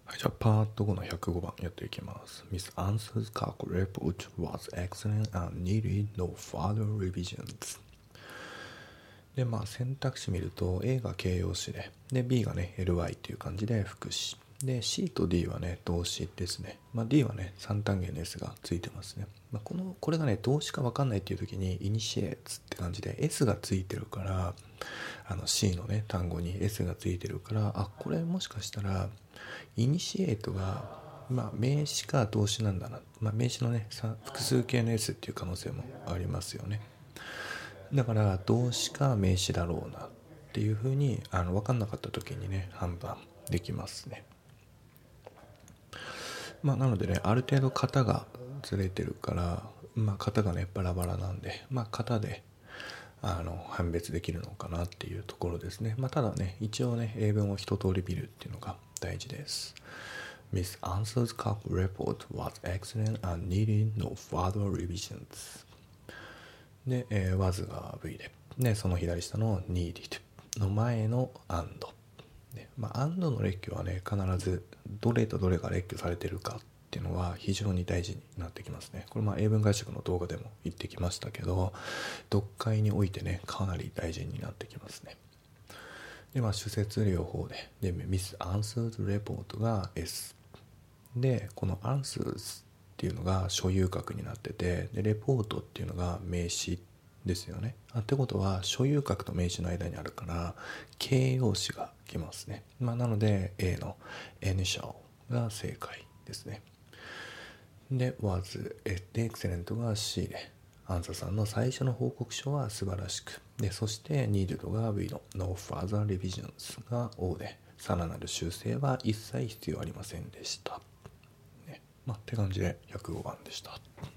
はい、じゃあパート5の105番やっていきます。Miss Answer's Cock report was excellent and needed no further revisions. で、選択肢見ると A が形容詞で、B がね、ly っていう感じで副詞。で、C と D はね、動詞ですね。D はね、三単元の S がついてますね。これがね、動詞か分かんないっていう時に、initiates って感じで S がついてるから、C のね、単語に S がついてるから、これもしかしたら、initiate が、名詞か動詞なんだな。名詞のね、複数形の S っていう可能性もありますよね。だから動詞か名詞だろうなっていうふうに分かんなかった時にね判断できますね。なのでねある程度型がずれてるから、型がねバラバラなんで型で判別できるのかなっていうところですね。ただね一応ね英文を一通り見るっていうのが大事です。Miss Answer's Cup report was excellent and needed no further revisions. で、was が V で、その左下の needed の前の and で、and の列挙はね必ずどれとどれが列挙されてるかっていうのは非常に大事になってきますね。これ英文解釈の動画でも言ってきましたけど、読解においてねかなり大事になってきますね。で主説両方で Miss Answers Report が S で、この Answers っていうのが所有格になってて、でレポートっていうのが名詞ですよね。ってことは所有格と名詞の間にあるから形容詞が来ますね。なので A の N 小が正解ですね。で was で excellent が C で、アンサーさんの最初の報告書は素晴らしくで、そして needed が V の no further revisions が O で、さらなる修正は一切必要ありませんでした。って感じで105番でした。